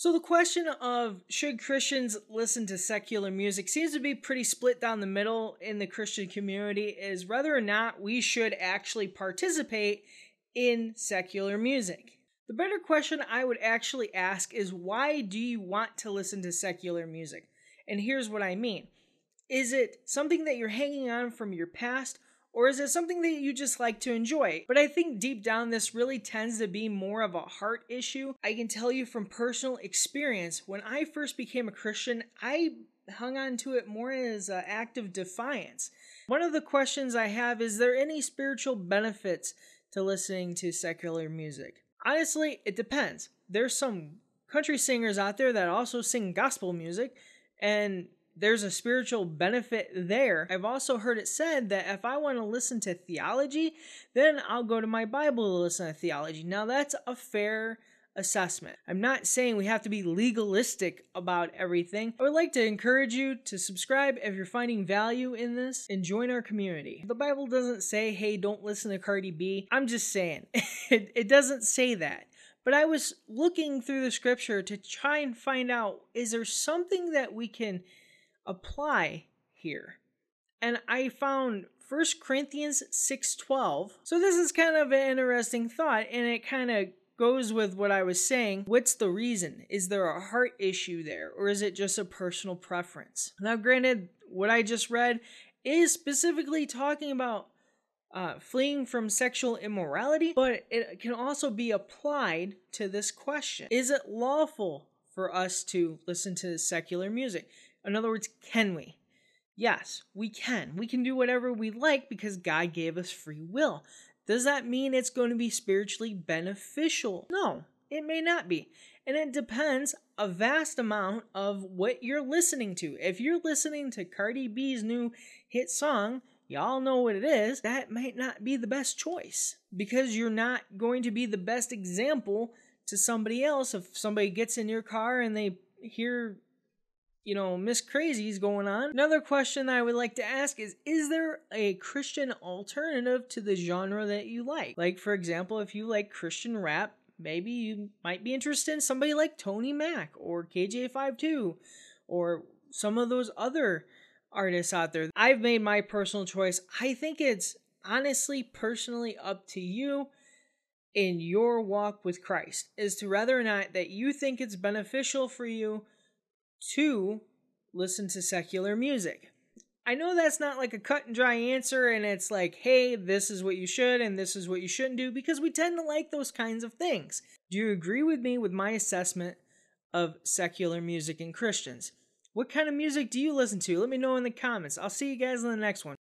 So the question of should Christians listen to secular music seems to be pretty split down the middle in the Christian community, is whether or not we should actually participate in secular music. The better question I would actually ask is, why do you want to listen to secular music? And here's what I mean. Is it something that you're hanging on from your past, or is it something that you just like to enjoy? But I think deep down this really tends to be more of a heart issue. I can tell you from personal experience, when I first became a Christian, I hung on to it more as an act of defiance. One of the questions I have is there any spiritual benefits to listening to secular music? Honestly, it depends. There's some country singers out there that also sing gospel music, and there's a spiritual benefit there. I've also heard it said that if I want to listen to theology, then I'll go to my Bible to listen to theology. Now, that's a fair assessment. I'm not saying we have to be legalistic about everything. I would like to encourage you to subscribe if you're finding value in this and join our community. The Bible doesn't say, hey, don't listen to Cardi B. I'm just saying. It doesn't say that. But I was looking through the scripture to try and find out, is there something that we can apply here? And I found 1 Corinthians 6:12. So this is kind of an interesting thought, and it kind of goes with what I was saying. What's the reason? Is there a heart issue there, or is it just a personal preference? Now, granted, what I just read is specifically talking about fleeing from sexual immorality, but it can also be applied to this question. Is it lawful for us to listen to secular music? In other words, can we? Yes, we can. We can do whatever we like because God gave us free will. Does that mean it's going to be spiritually beneficial? No, it may not be. And it depends a vast amount of what you're listening to. If you're listening to Cardi B's new hit song, y'all know what it is, that might not be the best choice because you're not going to be the best example to somebody else. If somebody gets in your car and they hear Miss Crazy's going on. Another question I would like to ask is there a Christian alternative to the genre that you like? Like, for example, if you like Christian rap, maybe you might be interested in somebody like Tony Mac or KJ52 or some of those other artists out there. I've made my personal choice. I think it's honestly, personally up to you in your walk with Christ as to whether or not that you think it's beneficial for you to listen to secular music. I know that's not like a cut and dry answer, and it's like, hey, this is what you should and this is what you shouldn't do, because we tend to like those kinds of things. Do you agree with me with my assessment of secular music and Christians? What kind of music do you listen to? Let me know in the comments. I'll see you guys in the next one.